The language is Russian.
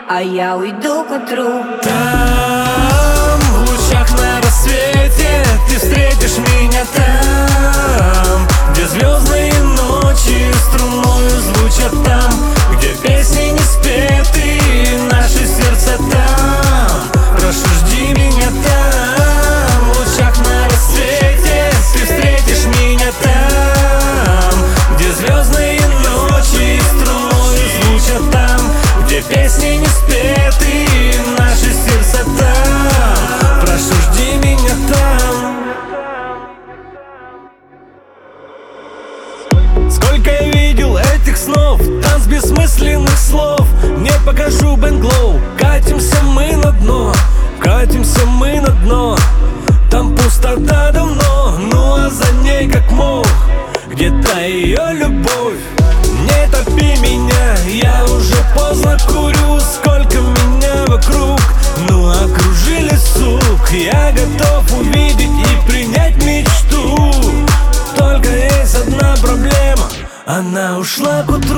а я уйду к утру. Там, в лучах на рассвете, ты встретишь меня там, где звездные ночи струною звучат там, где песни не спеты, наши сердца там. Прошу, жди меня там, в лучах на рассвете, ты встретишь меня там, где звездные ночи струною звучат там, где песни не спеты, наши сердца там. Прошу, жди меня там. Сколько я видел этих снов, танц бессмысленных слов. Не покажу Бенглоу. Катимся мы на дно, катимся мы на дно. Там пустота давно, ну а за ней как мох где-то ее любовь. Не топи меня, я уже поздно курю. Сколько меня вокруг, ну окружили сук. Я готов увидеть и принять мечту. Только есть одна проблема, она ушла к утру.